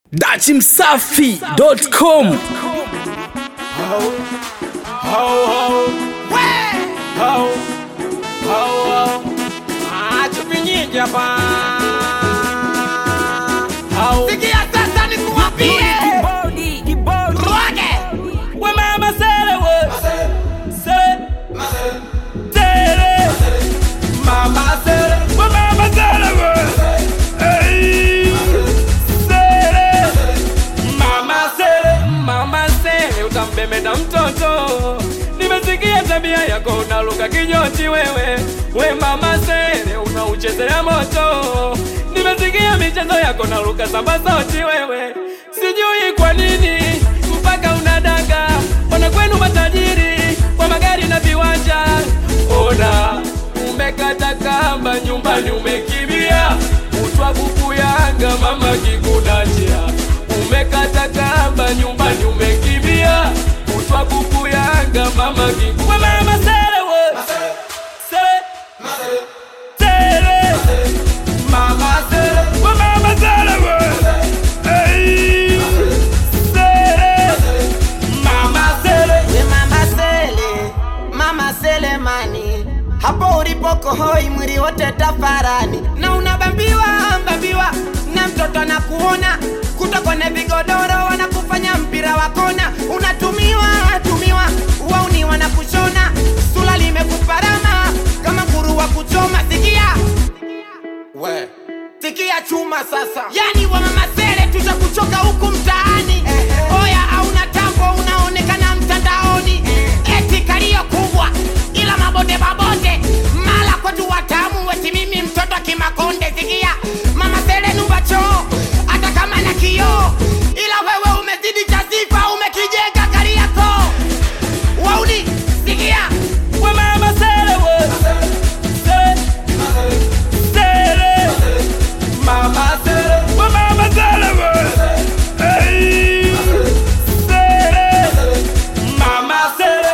Dachimsafi.com. Chupinyingi hapa. Sikia sasa nikuambie. Roge. We mama sele we. Sele. Sele. Mama sele. We mama sele we. Hey. Sele. Mama sele. Mama sele utambemeda mtoto. Nimesikia tabia yako unaluka kinyoti wewe. We mama sele unauchezea moto. Nimesikia michezo yako unaluka samba sauti wewe. Sijui kwa nini mpaka unadanga. Wana kwenu matajiri kwa magari na viwanja. Ona umekata kamba nyumbani umekimbia. Utwa buku yanga mama kikudachia. Umekata kamba nyumbani umekimbia. Utwa buku yanga mama kikudachia. We mama sele we. Sele. Sele. Mama sele. We mama sele we. Hey. Sele. Mama sele. We mama sele mani. Hapo ulipoko hoi mwili wote tafarani. Na unabambiwa na mtoto anakuona. Kuto kwenye vigodoro wanakufanya mpira wa kona. Unatumiwa wauni wanakushona. Sula limekuparama kama nguru wa kuchoma. Sikia chuma sasa. Yani wa mama sele tutakuchoka huku mtaani. Oya hauna tambo unaonekana mtandaoni. Eti kalio kubwa ila mabonde. Mala kwetu watamu weti mimi mtoto kimakonde. Sikia mama sele nubacho hata kama na kioo. Ila wewe umezidi chazifa umekijenga kari yako. Wauni sikia. We mama sele we. Sele. Sele. Mama sele. We mama sele we. Hey. Sele. Mama sele.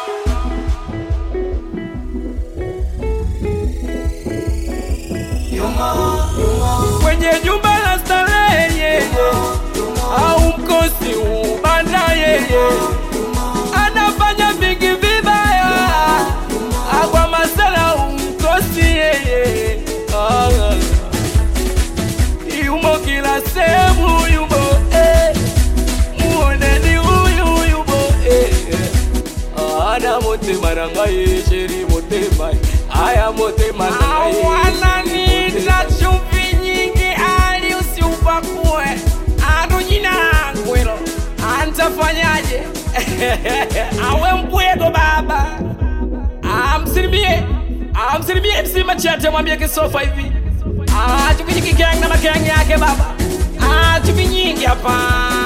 Kwenye jumba la starehe au mkosi ubanda yeye anafanya vingi vibaya. Agwa masala umkosi yeye. Yumo kila sehemu yumo muoneni huyu yumo ana motema nangaye sheri motema aya motema nangaye. Wananiita chumvi nyingi ali usiupakue. Ando jina langu hilo. Antafanyaje? Awe mpwego baba. Amsilimie msima chate mwambie kisofa hivi. Chupi nyingi gang na magang yake baba. Chupi nyingi hapa.